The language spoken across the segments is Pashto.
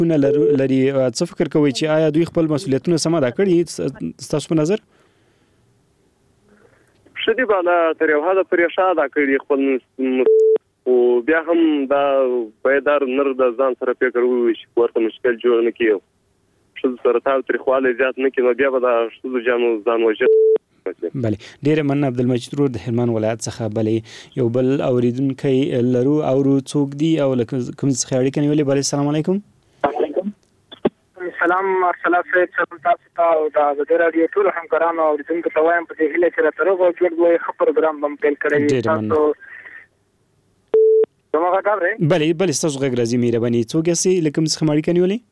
لري څه فکر کوي چې آیا دوی خپل مسؤلیتونه سم ادا کړي تاسو په نظر؟ شدي بالا تر یو حد پرې شاده کړي خپل او بیا هم دا پیدار نر د ځان سره فکر وي چې ورته مشکل جوړ نه کیو شل سره تاسو تر خواله زیات نه کینو بیا به دا شل جانو ځان وجه. بله ډیره مننه عبدالمجید رور د هلمند ولایت څخه. بلې یو بل اوریدونکی لرو او څوک دی او کوم څخه اړیکه نیولې؟ بله السلام علیکم. سلام ارسلا صاحب تاسو ته او د رادیو ټول همکارانو او اوریدونکو ته وایم په دې هیله چې راته روغ او جوړ وي خبر پروګرام هم پیل کړی تاسو څنګه کار دی؟ بله تاسو غږ راځي مهرباني څوک یې لکه څخه اړیکه نیولې؟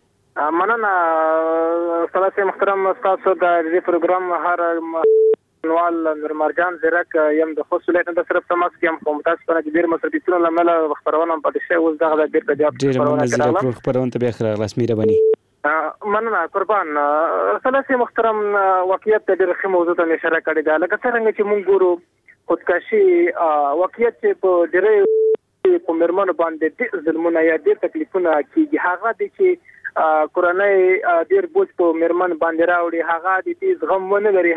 مننه سلام محترم تاسو د دې پروګرام هر نوال نورمارجان زیرک یم د خصوص ولایت د صرف تماس کې هم تاسو په دې ډیر مسؤلیتونه لمل خبرونه پاتې شوی اوس دغه د بیرته جواب خبرونه کړل خبرونه ته به اخر خلاص مهرباني. مننه قربان سلام محترم واقعیت د رخي موضوع ته اشاره کړې ده لکه څنګه چې موږ ګورو خودکشي واقعیت چې په ډېرې په مرمنو باندې د ظلمونه یا د تکلیفونه کیږي هغه د چې کورنۍ ډېر بوج په مرمن باندې راوړي هغه د دې غم ونه لري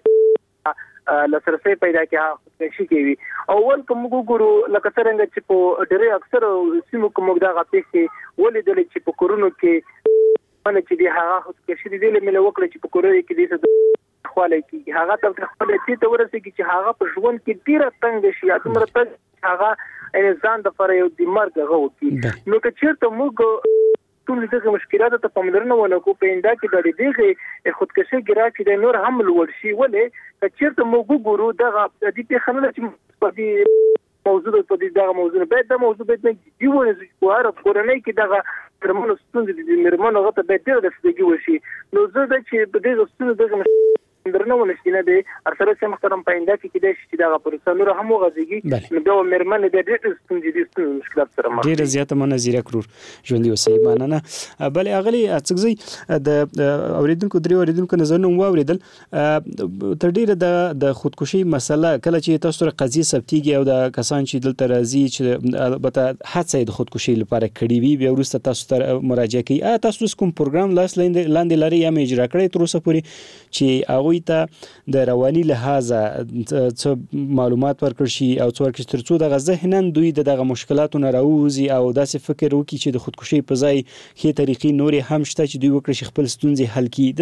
هغه لسرسي پیدا کې خودکشي کوي او ول کوم ګورو لکه څنګه چې په ډېر اکثر سیمو کوم دا غپې کې ولیدل چې په کورونو کې باندې چې دی هغه خودکشي دی له مل وکړي چې په کورنۍ کې دې خواله کې هغه ته خپل چې ورسېږي چې هغه په ژوند کې ډېر تنګ شي یا دومره تنګ هغه انسان د پر یو د مرګ غو کې نو که چیرته موږ ټول دغه مشکلات ته پاملرنه ونکو په انده کې د دې خودکشي ګرا چې د نور هم لوړ شي ولې که چیرته موږ ګورو دغه د دې خلک چې په دې موضوع په دې دغه موضوع به د موضوع به دی ونه چې هر کورنۍ کې دغه مرمنو ستونزې د مرمنو غته به ډېر د فزیکي وشي نو زه د چې په دې ستونزې دغه درنه ونشینه دي ارسله چې محترم پاینده کې د شي دغه پروسه نور هم غزيږي نو د مرمن د ډېر ستونزې مشکلات سره مخ ډېر زیاته منځيره کرور ژوندۍ اوسئ ماننه. بلې اغلی څنګه د اوریدونکو درې اوریدونکو نظرونه واوریدل تر ډېره د خودکشي مسله کله چې تاسو سره قضیه ثبتيږي او د کسان چې دلته راځي چې البته حادثه د خودکشي لپاره کړي وي بیا وروسته تاسو ته مراجعه کوي تاسو کوم پروګرام لاندې لري یا اجرا کړی تر اوسه پورې چې هغه ته د رواني لحاظه څه معلومات ورکړ شي او څو ورکړي ترڅو د ذهنن دوی دغه مشکلاتو نه راوځي او داسې فکر وکړي چې د خودکشي په ځای ښې طریقې نورې هم شته چې دوی وکړي چې خپل ستونزې حل کړي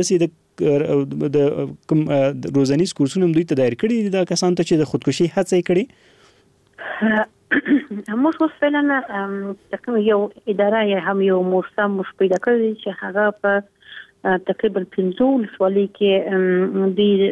د کوم روزانیز کورسونه دوی ته دایر کړي د کسانو ته چې د خودکشي هڅه کړي موږ اوس فعلا یو اداره یا هم یو موسسه مش پیدا کړی چې هغه په تقریبا 15 ولسوالۍ کې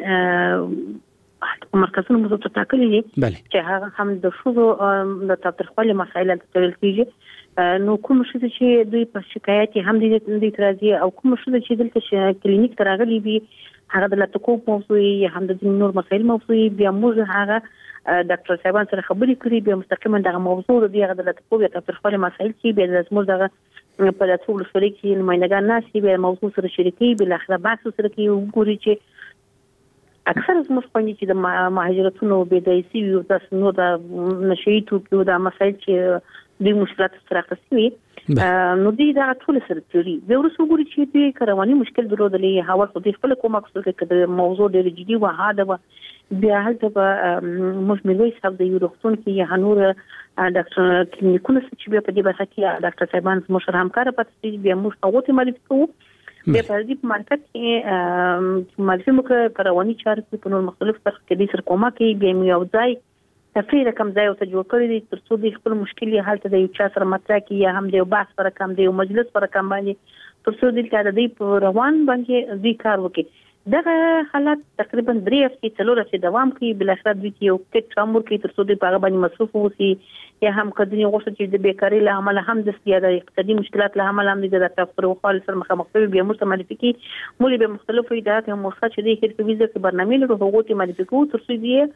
د مرکزونو موضوع ټاکلي دي چې هغه هم د شوزو د تاریخي مسایل تل کېږي نو کوم څه چې دوی په شکایت هم دي اعتراضي او کوم څه چې دلته کلینیک تراغلي وي هغه د لاتکو موضوع یا هم د نور مسایل موضوع بیا موږ هغه ډاکټر صاحبان سره خبرې کړې بیا مستقیما دغه موضوع د دغه د لاتکو یا تاریخي مسایل چې بیا د موږ دغه په ټول سوري کې نمائندګان ناشي به موضوع سره شریکي بل اخر بحث سره کې وګوري چې اکثر زموږ پنځه چې د مهاجرتونو بيدایسي یو تاسو نو د نشيتو کې د مسایل چې د مشکلات سره خاصوي نو دې دا ټول سره تیوري به ورسو وګوري چې د کرواني مشکل درلودلې هوا په دې خپل کومه څه کې د موضوع ډېر جدي و هاده بیا هلته به موږ ملوي صاحب د یو وختون کې هنور ډاکټر کلینیکونه چې بیا په دې برخه کې ډاکټر صاحبان مشر همکار پاتې بیا موږ هغه معرفي کوو بیا په دې مارکت کې معرفي موږ کرواني چارې په نور مختلف برخو کې د سر کومه کې بیا یو ځای تفریح کم ځای او ته جوړ کړی دي ترڅو د خپل مشکلې حالت د یو چا سره مطرح کی یا هم د یو بحث پر کم دی او مجلس پر کم باندې ترڅو د کار دی په روان باندې دی کار وکړي دغه حالت تقریبا 3 هفتې څلور هفتې دوام کوي بل اخر دوی یو کټ امر کوي ترڅو د هغه باندې مصروف وسی یا هم کدی غوښتل چې د بیکاری له عمل هم د سیاده اقتصادي مشکلات له عمل هم د تفکر او خال سره مخامخ وي بیا مستمرفي کی مولي به مختلفو ادارات او مؤسسات چې د هر ویزه کې برنامه له هغو ته مالفي کوو ترڅو دی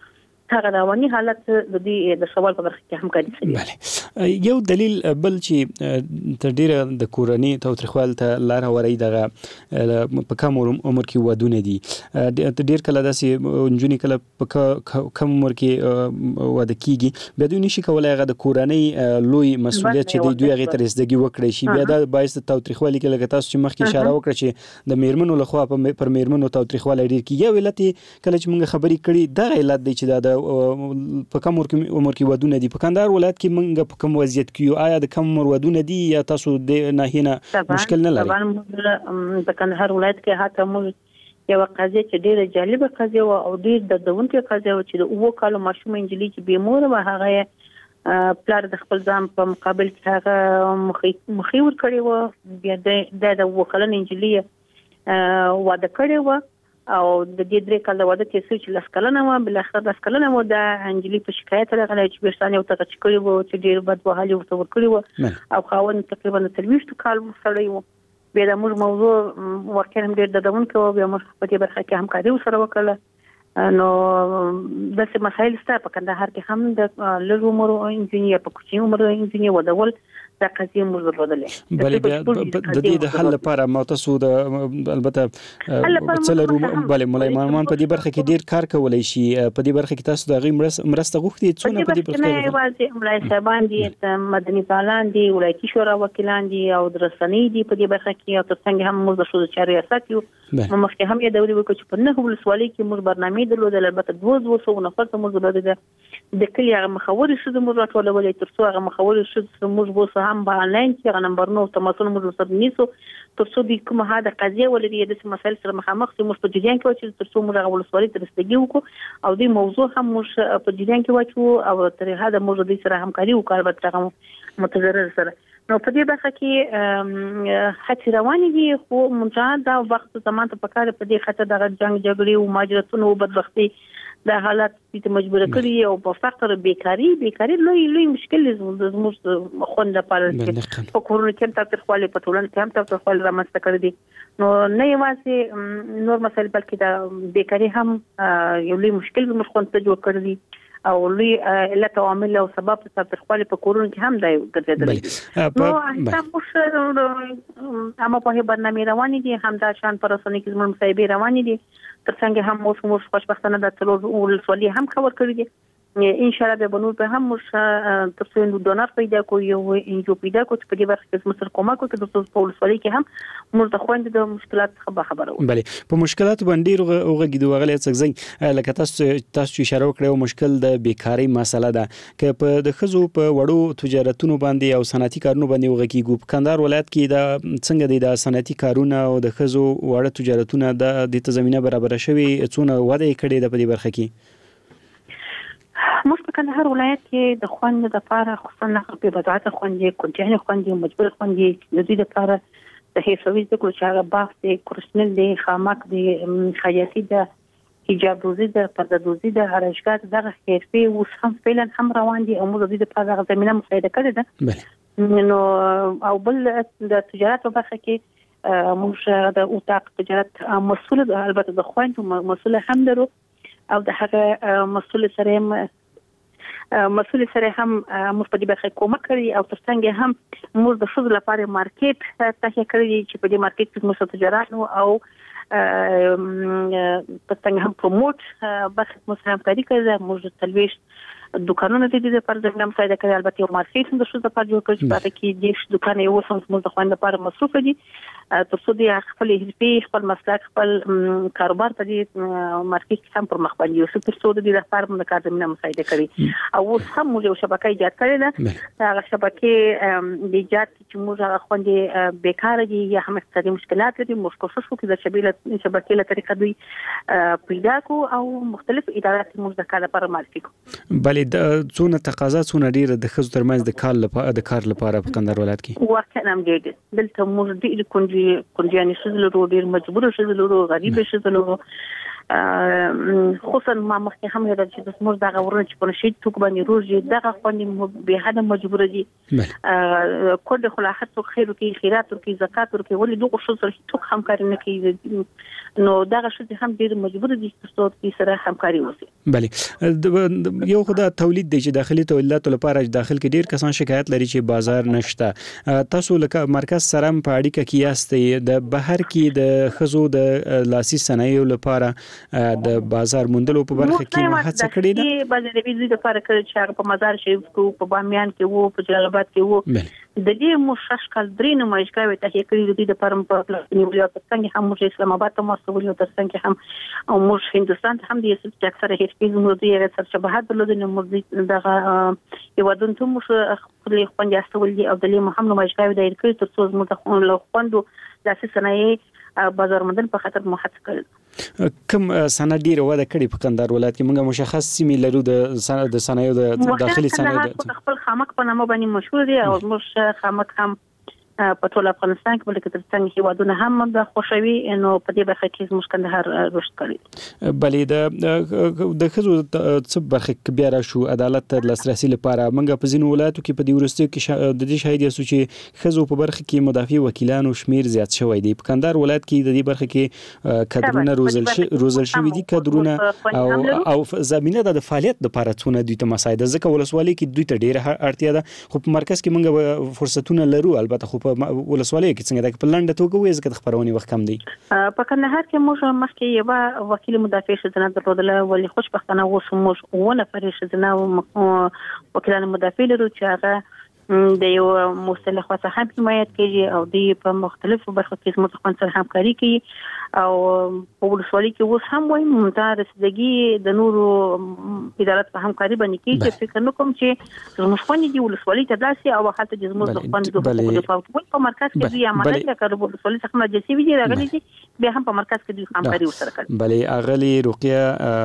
هغه رواني حالت د دې د سوال په برخه کې همکاري کوي. بله یو دلیل بل چې تر ډیره د کورنۍ تاوتریخوالي ته لار هواري دغه په کم عمر کې ودونه دي. ډیر کله داسې نجونې کله په کم عمر کې واده کیږي بیا دوی نشي کولای هغه د کورنۍ لوی مسؤلیت چې دوی هغه تر زدګي وکړي شي بیا دا باعث د تاوتریخوالي کې لکه تاسو چې مخکې اشاره وکړه چې د میرمنو لخوا پر میرمنو تاوتریخوالي ډیر کیږي. یو علت کله چې موږ خبرې کړې دا علت دی چې دا په کم عمر کې ودونه دي. په کندهار ولایت کې موږ په کوم وضعیت کې آیا د کم عمر ودونه دي یا تاسو د ناهینه مشکل نه لري؟ طبعا په کندهار ولایت کې هاته موږ یو قضیه چې ډیره جالبه قضیه او ډیر د دونکو قضیه چې د اوو کالو ماشوم انجلي چې بیمور و هغه پلار د خپل ځان په مقابل کې هغه مخې ور کړی و بیا د وکړن انجلي واده کړی و او د دې درې کال واده کې چې لاسکلنه و بل اخر لاسکلنه و د انجلي په شکایت راغلی چې بیرسانه یو تغچ کړی و چې ډیر بد وهالي ورته ور کړی و او خاون تقریبا 30 کال سړی و. بیا د موږ موضوع ورکه هم ډیر د دونکو بیا موږ په دې برخه کې همکاري سره وکړه. نو داسې مسایل ستاسو په کندهار کې هم د لږ عمر انجینر په کوچني عمر انجینر ودول دا قضیه موږ درلودلې. بلې بیا د دې د حل لپاره متاسو د البته څلورو بلې مولای مامان په دې برخه کې ډیر کار کولای شي. په دې برخه کې تاسو د غي مرسته غوښتي څونه په دې برخه کې؟ نه واځي مولای صاحبان دي مدني فعالان دي ولایتي شورا وکیلان دي او درسنۍ دي په دې برخه کې او ترڅنګ هم موږ د شوزو چاري ریاست یو مخکې هم یې دوري وکړو چې په نه ولسوالۍ کې موږ برنامه درلودل. البته 200 نفر ته موږ درلودل د کلی هغه مخاوري شوزو موږ راټولولې ترڅو هغه مخاوري شوزو موږ وسه هم په انلاین کې هغه نمبرونو تماسونه موږ سره نیسو ترڅو د کومه هدا قضیه ولري د مسایل سره مخامخ سي موږ په جریان کې چې ترڅو موږ هغه ولسوالۍ ته رسیدګي وکړو او د موضوع هم موږ په جریان کې واچو او تر هدا موږ د سره همکاري وکړو البته متضرر سره. نو په دې برخه کې هڅې روانې دي خو مونږ دا وخت زمان ته پکاره په دې خاطر د جنگ جګړې او مهاجرتونو او بدبختي د حالات چې مجبور کړی او په فقر بیکاری لوی مشکل زموږ خوند لپاره په کورونه کې تر خپل په ټولنه کې هم تر خپل رامنځته کړی دي. نو نه یوازې نور مسایل بلکې د بیکاری هم یو لوی مشکل زموږ خوند ته جوړ کړی دي او لوی علت او عامل او سبب تر خپل په کورونه کې هم دی ګرځیدلی. نو تاسو هم په برنامه روانې دي هم دا شان پر رسنۍ کې زموږ مصاحبې روانې دي ترڅنګ هم موږ خوشبختانه د څلور ولسوالۍ هم خبر کړی دي. ان شاء الله به بنور به هم موږ تاسو نو ډونر پیدا کوو یو انجو پیدا کوو چې په دې برخه کې مسر کومه کوي د تاسو په ولسوالۍ کې هم موږ د خويند د مشکلات خبرو. بله په مشکلات باندې وګړي غلې څنګه لکه تاسو اشاره وکړو مشکل د بیکاری مسله ده چې په د خزو په وړو تجارتونو باندې او صنعتي کارونو باندې وګړي په کندهار ولایت کې د څنګه د صنعتي کارونه او د خزو وړو تجارتونه د زمينه برابر شوي څونه وده کړي د په دې برخه کې؟ موږ په کندهار ولایت کې د خوند د لپاره خصوصا په بازار خوندې کنټینر خوندې مجبور خوندې د دې لپاره د هیڅوي د کوچاره باغ د کورسنل د خامک د خیاطي د حجاب دوزي د پرده دوزي د هرشګات دغه حرفي اوس هم فعلا هم روان دي او موږ د دې لپاره زمينه مساعده کړې ده. نو او بل د تجارت په برخه کې موږ د اوتاق تجارت مسؤل البته د خوند مسؤل هم درو او د هغه مسؤل سره هم موږ په دې برخه کومک کړی او ترڅنګ هم موږ د فضل لپاره مارکیټ تاسو کړی چې په دې مارکیټ کې موږ تجارت او ترڅنګ هم پروموټ برخه موږ هم کړی چې موږ تلويش دکانونه د دې لپاره زموږ هم فائدہ کوي. البته یو مارکیټ هم د شو لپاره جوړ کړی چې په کې د دکان یو څه موږ د خوند لپاره مصروف دي ترڅو د خپل حرفي خپل مسلک خپل کاروبار په دې مارکیټ هم پر مخ باندې یو څه ترڅو د دې لپاره موږ کار زمينه مساعده کوي او هم موږ یو شبکه ایجاد کړې ده. هغه شبکه د ایجاد چې موږ هغه خوندې بیکاره دي یا هم اقتصادي مشکلات لري موږ کوشش وکړو د شبکې له طریقه دوی پیدا کو او مختلف ادارات موږ د کار لپاره معرفي کو. بلې د څونه تقاضا څونه ډیره د خزو ترمنځ د کار لپاره په کندهار ولایت کې واقعا هم ډیر دلته موږ ډیر کونجياني شزلو ډیر مجبور شزلو غریب شزلو خصوصا ما مخکې هم یاد چې د سمور دغه ورونه چې په نشي توک باندې روزي دغه خوندې به حد مجبور دي کول خلاصت تو خیر او خیرات او زکات او ولې دغه شو سره توک همکاري نه کوي نو دغه شو هم ډیر مجبور دي چې سره همکاري وکړي. بله یو خدای تولید دی چې داخلي تولیداتو لپاره داخل کې ډیر کسان شکایت لري چې بازار نشته. تاسو لکه مرکز سره په اړیکه کې یاستئ د بهر کې د خزو د لاسي صنایعو لپاره د بازار موندلو په برخه کې هڅه کړې ده؟ بازار ویزې لپاره کړی چې هغه په مزار شریف کې په بامیان کې وو په جلال آباد کې وو د دې مشش کال درې نمایشګاوې ته کړې دي د پرم په نیولیا څنګه هم موږ اسلام آباد ته مسؤل یو څنګه هم او موږ هندستان هم د یوه اکثره هیڅ نو دی غیر شباهت درلود نو موږ دغه یو دون ته موږ خپل خوند استول دي او د محمد نمایشګاوې د کړې تر څو موږ له خوندو داسې صنایع بازار مندل په خاطر محت کړل. کوم صنایع ډیره وده کړې په کندهار ولایت کې موږ مشخص سیمې لرو د صنایعو د داخلي صنایعو خپل خامک په نامه باندې مشهور دي او موږ خامک هم په ټول افغانستان کې بلکې تر څنګ هیوادونه هم د خوشوي نو په دې برخه کې موږ کندهار رشد کړی. بلې د خزو څه برخه کې بیا راشو عدالت ته لاسرسي لپاره موږ په ځینو ولایتو کې په دې ورستیو کې د دې شاهد یاسو چې خزو په برخه کې مدافع وکیلانو شمیر زیات شوی دی. په کندهار ولایت کې د دې برخه کې کادرونه روزل شوی دي کادرونه او زمينه د فعالیت لپاره څونه دوی ته مساعده ځکه ولسوالۍ کې دوی ته ډیره اړتیا ده خو په مرکز کې موږ فرصتونه لرو البته خو ولسوالۍ کې څنګه د پلانډ توګه وې ځکه خبرونه وخت کم دی. په کندهار کې موږ مخکې یو وکیل مدافع شته درلودل ولې خوشبختانه اوس موږ ونه فرښتنه وکیلان مدافع لرو چې هغه د یو مصطلح خاصه هم حمایت کوي او د په مختلفو برخو کې متخصص سره همکاري کوي او په ولسوالۍ کې اوس هم وایي ممتاز رسیدګي د نورو ادارات په همکاري باندې کوي چې فکر نکوم چې موږ خوندې دی ولسوالۍ ته داسي او حالت د زموږ خوندې په مرکز کې دوی عملیات کوي ولسوالۍ څخه مجلسي وی دي راغلي دي به هم په مرکز کې دوی همکاري وسره کوي. بلې اغلی رقیه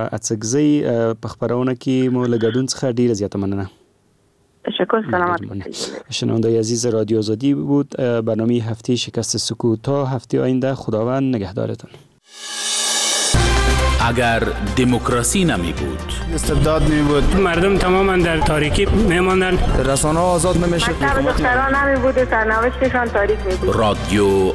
اڅکزی په خبرونه کې مو لګډون څخه ډیره زیاته مننه. تشکر سلامت. شنونده‌ی عزیز رادیو آزادی بود برنامه هفته شکست سکوت تا هفته آینده خداوند نگهدارتان. اگر دموکراسی نمی بود استبداد می بود مردم تماما در تاریکی می ماندند رسانه‌ها آزاد نمی شد دختران نمی بود سرنوشتشان تاریک می بود رادیو